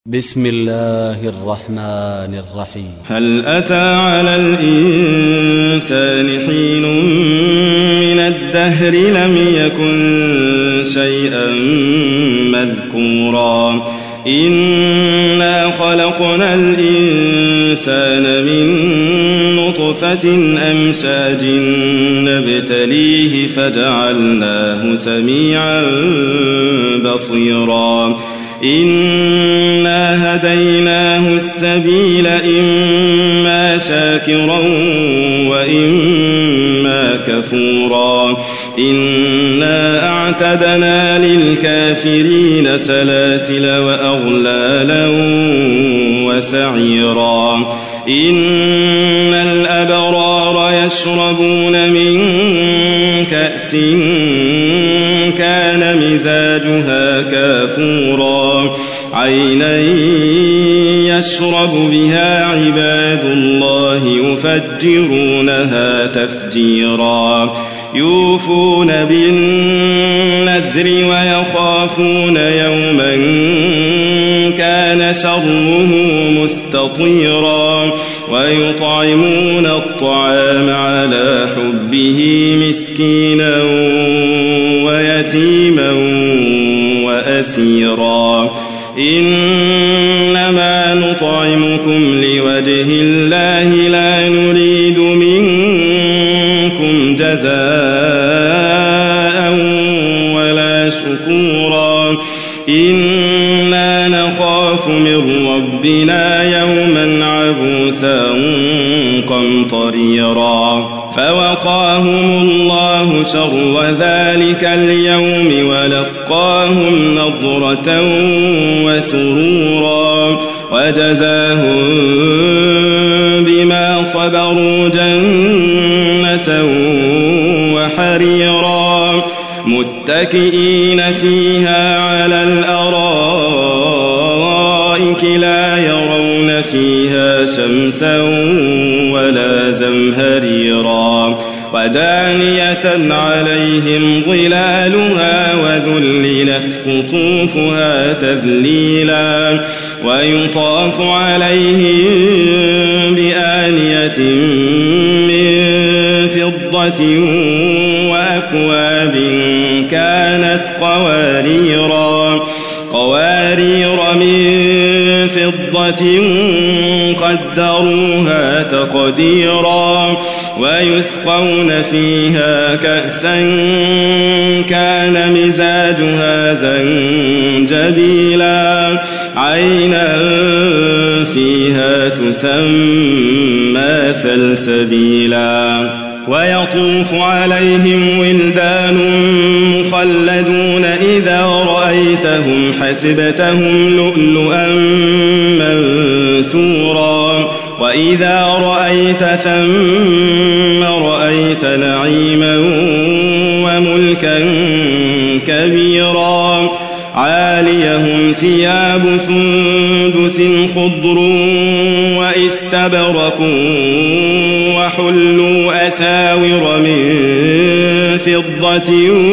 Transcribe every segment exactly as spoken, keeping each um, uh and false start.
بسم الله الرحمن الرحيم. هل أتى على الإنسان حين من الدهر لم يكن شيئا مذكورا إنا خلقنا الإنسان من نطفة أمشاج نبتليه فجعلناه سميعا بصيرا إنا هديناه السبيل إما شاكرا وإما كفورا إنا أعتدنا للكافرين سلاسل وأغلالا وسعيرا إن الأبرار يشربون من كأس كان مزاجها كافورا عينا يشرب بها عباد الله يفجرونها تفجيرا يوفون بالنذر ويخافون يوما كان شره مستطيرا ويطعمون الطعام على حبه مسكينا ويتيما وأسيرا إنما نطعمكم لوجه الله لا نريد منكم جزاء ولا شكورا إنا نخاف من ربنا يوما عبوسا قمطريرا فوقاهم الله شر ذلك اليوم ولقاهم نضرة وسرورا وجزاهم بما صبروا جنة وحريرا متكئين فيها على الأرائك لا يرون فيها شمسا ولا زمهريرا ودانية عليهم ظلالها وذللت قطوفها تذليلا ويطاف عليهم بآنية من فضة وأكواب كانت قواريرا قوارير من فضة قدروها تقديرا ويسقون فيها كأسا كان مزاجها زنجبيلا عينا فيها تسمى سلسبيلا ويطوف عليهم ولدان مخلدون إذا رأيتهم حسبتهم لؤلؤا منثورا وإذا رأيت ثم رأيت نعيما وملكا كبيرا عاليهم ثياب سندس خضر واستبرق وحلوا أساور من فضة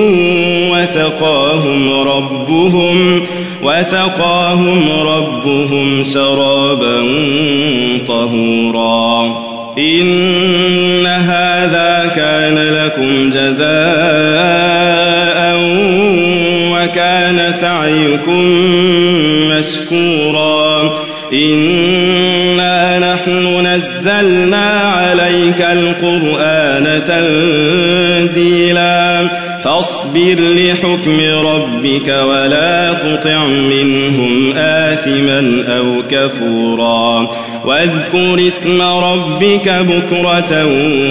وسقاهم ربهم وسقاهم ربهم شرابا طهورا إن هذا كان لكم جزاء وكان سعيكم مشكورا إنا نحن نزلنا عليك القرآن تنزيلا فاصبر لحكم ربك ولا تطع منهم آثما أو كفورا واذكر اسم ربك بكرة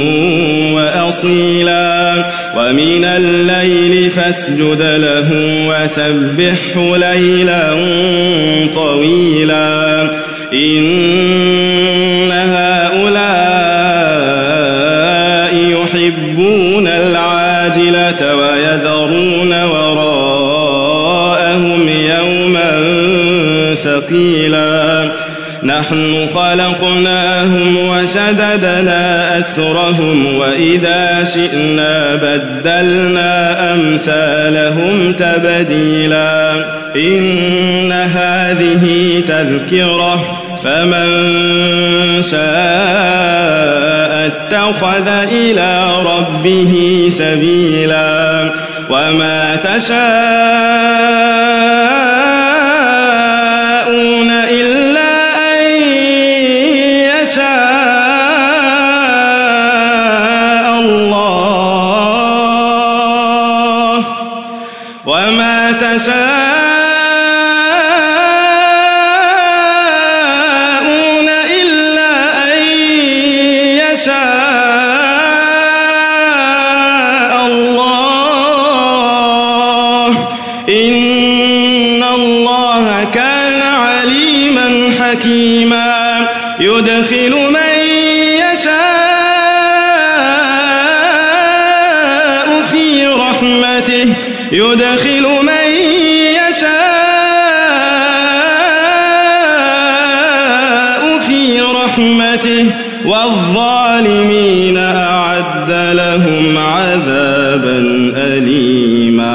وأصيلا ومن الليل فاسجد له وسبحه ليلا طويلا إن هؤلاء يحبون العاجلة ويذرون وراءهم يوما ثقيلا نحن خلقناهم وشددنا أسرهم وإذا شئنا بدلنا أمثالهم تبديلا إن هذه تذكرة فمن شاء اتخذ إلى ربه سبيلا وما تشاءون إلا أن يشاء الله وما تشاءون إلا أن يشاء الله إن الله كان عليما حكيما يدخل من يشاء في رحمته يدخل من يشاء في رحمته والظالمين أعد لهم عذابا أليما